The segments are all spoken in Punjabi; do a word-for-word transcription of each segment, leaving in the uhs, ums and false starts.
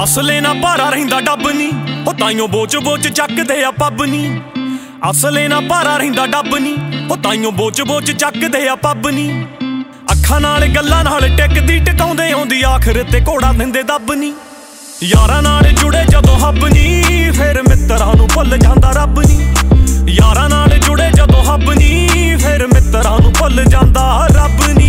ਅਸਲੇ ਨਾ ਭਾਰਾ ਰਹਿੰਦਾ ਡੱਬ ਨੀ, ਉਹ ਤਾਈਓ ਬੋਚ ਬੋਚ ਚੱਕਦੇ ਆ ਪੱਬ ਨੀ। ਅਸਲੇ ਨਾ ਭਾਰਾ ਰਹਿੰਦਾ ਡੱਬ ਨੀ, ਉਹ ਤਾਈਓ ਬੋਚ ਬੋਚ ਚੱਕਦੇ ਆ ਪੱਬ ਨੀ। ਅੱਖਾਂ ਨਾਲ ਗੱਲਾਂ ਨਾਲ ਟਿਕਦੀ ਟਿਕਾਉਂਦੇ ਆਉਂਦੀ ਆਖਰ ਤੇ ਘੋੜਾ ਦਿੰਦੇ ਦੱਬ ਨੀ। ਯਾਰਾਂ ਨਾਲ ਜੁੜੇ ਜਦੋਂ ਹੱਬ ਨੀ, ਫਿਰ ਮਿੱਤਰਾਂ ਨੂੰ ਭੁੱਲ ਜਾਂਦਾ ਰੱਬ ਨੀ। ਯਾਰਾਂ ਨਾਲ ਜੁੜੇ ਜਦੋਂ ਹੱਬ ਨੀ, ਫਿਰ ਮਿੱਤਰਾਂ ਨੂੰ ਭੁੱਲ ਜਾਂਦਾ ਰੱਬ ਨੀ।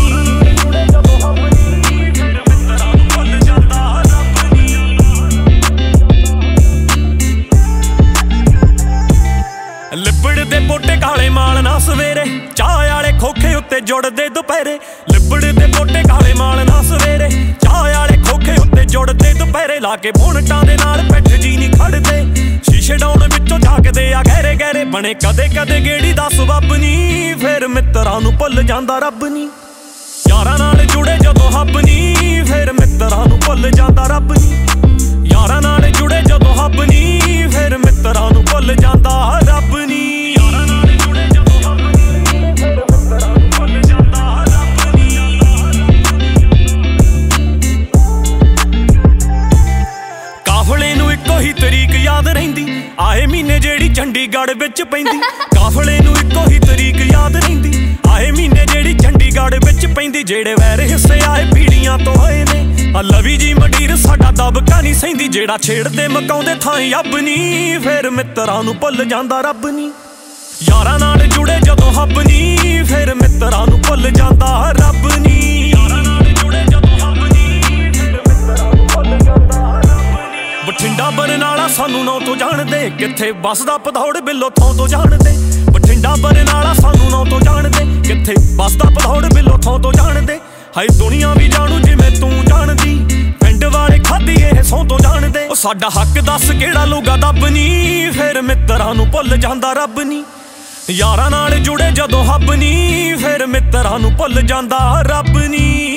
ਲਿਬੜਦੇ ਪੋਟੇ ਕਾਲੇ ਮਾਲ ਨਾ ਸਵੇਰੇ, ਚਾਹ ਵਾਲੇ ਖੋਖੇ ਉੱਤੇ ਜੁੜਦੇ ਦੁਪਹਿਰੇ। ਲਿਬੜਦੇ ਪੋਟੇ ਕਾਲੇ ਮਾਲ ਨਾ ਸਵੇਰੇ, ਚਾਹ ਵਾਲੇ ਖੋਖੇ ਉੱਤੇ ਜੁੜਦੇ ਦੁਪਹਿਰੇ। ਲਾ ਕੇ ਬੋਨਟਾਂ ਦੇ ਨਾਲ ਪਿੱਠ ਜੀ ਨਹੀਂ ਖੜਦੇ, ਸ਼ੀਸ਼ੇ ਡਾਉਣ ਵਿੱਚੋਂ ਝਾਕਦੇ ਆ ਗਹਿਰੇ ਗਹਿਰੇ। ਬਣੇ ਕਦੇ ਕਦੇ ਗੇੜੀ ਦਾ ਸਬੱਬ ਨੀ, ਫਿਰ ਮਿੱਤਰਾਂ ਨੂੰ ਭੁੱਲ ਜਾਂਦਾ ਰੱਬ ਨੀ। ਯਾਰਾਂ ਨਾਲ ਜੁੜੇ ਜਦੋਂ ਹੱਬ ਨੀ, ਫਿਰ ਮਿੱਤਰਾਂ ਨੂੰ ਭੁੱਲ ਜਾਂਦਾ ਰੱਬ ਨੀ। ਯਾਰਾਂ ਨਾਲ ਜੁੜੇ ਜਦੋਂ ਹੱਬ ਨੀ, ਫਿਰ ਮਿੱਤਰਾਂ ਨੂੰ ਭੁੱਲ ਜਾਂਦਾ ਰੱਬ ਨੀ। ਯਾਰਾਂ ਨਾਲ ਜੁੜੇ ਜਦੋਂ ਹੱਬ ਨੀ, ਫਿਰ ਮਿੱਤਰਾਂ ਨੂੰ ਭੁੱਲ ਜਾਂਦਾ ਰੱਬ ਨੀ। ਕਾਫਲੇ ਨੂੰ ਇੱਕੋ ਹੀ ਤਰੀਕ ਯਾਦ ਰਹਿੰਦੀ, ਆਏ ਮਹੀਨੇ ਜਿਹੜੀ ਚੰਡੀਗੜ੍ਹ ਵਿੱਚ ਪੈਂਦੀ। ਕਾਫਲੇ ਨੂੰ ਇੱਕੋ ਹੀ ਤਰੀਕ ਯਾਦ ਰਹਿੰਦੀ, ਆਏ ਮਹੀਨੇ ਜਿਹੜੀ ਚੰਡੀਗੜ੍ਹ ਵਿੱਚ ਪੈਂਦੀ। ਜਿਹੜੇ ਵੈਰ ਹਿੱਸੇ ਆਏ ਪੀੜੀਆਂ ਤੋਂ ਹੋਏ ਨੇ, ਆ ਲਵੀ ਜੀ ਮੰਡੀਰ ਸਾਡਾ ਦਬਕਾ ਨਹੀਂ ਸਹਿੰਦੀ। ਜਿਹੜਾ ਛੇੜਦੇ ਮਕਾਉਂਦੇ ਥਾਂ ਅੱਬ ਨੀ, ਫਿਰ ਮਿੱਤਰਾਂ ਨੂੰ ਭੁੱਲ ਜਾਂਦਾ ਰੱਬ ਨੀ। ਯਾਰਾਂ ਨਾਲ ਜੁੜੇ ਜਦੋਂ ਹੱਬ ਨੀ, ਫਿਰ ਮਿੱਤਰਾਂ ਨੂੰ ਭੁੱਲ ਜਾਂਦਾ ਰੱਬ ਨੀ। ਯਾਰਾਂ ਨਾਲ ਜੁੜੇ ਜਦੋਂ ਹੱਬ ਨੀ, ਫਿਰ ਮਿੱਤਰਾਂ ਨੂੰ ਭੁੱਲ ਜਾਂਦਾ ਰੱਬ ਨੀ। ਬਠਿੰਡਾ ਬਰਨਾਲਾ ਸਾਨੂੰ ਨੌ ਤੋਂ ਜਾਣਦੇ, ਕਿੱਥੇ ਬੱਸਦਾ ਭਦੌੜ ਬਿੱਲੋ ਥਾਂ ਤੋਂ ਜਾਣਦੇ। ਬਠਿੰਡਾ ਬਰਨਾਲਾ ਸਾਨੂੰ ਨੌ ਤੋਂ ਜਾਣਦੇ, ਕਿੱਥੇ ਬੱਸਦਾ ਭਦੌੜ ਬਿੱਲੋ ਥਾਂ ਤੋਂ ਜਾਣਦੇ। ਹਾਏ ਦੁਨੀਆ ਵੀ ਜਾਣੂ ਜਿਵੇਂ ਤੂੰ ਜਾਣਦੀ, ਪਿੰਡ ਵਾਲੇ ਖਾਦੀ ਇਹ ਸੌਂ ਤੋਂ ਜਾਣਦੇ। ਉਹ ਸਾਡਾ ਹੱਕ ਦੱਸ ਕਿਹੜਾ ਲੂਗਾ ਦੱਬ ਨੀ, ਫਿਰ ਮਿੱਤਰਾਂ ਨੂੰ ਭੁੱਲ ਜਾਂਦਾ ਰੱਬ ਨੀ। ਯਾਰਾਂ ਨਾਲ ਜੁੜੇ ਜਦੋਂ ਹੱਬ ਨੀ, ਫਿਰ ਮਿੱਤਰਾਂ ਨੂੰ ਭੁੱਲ ਜਾਂਦਾ ਰੱਬ ਨੀ।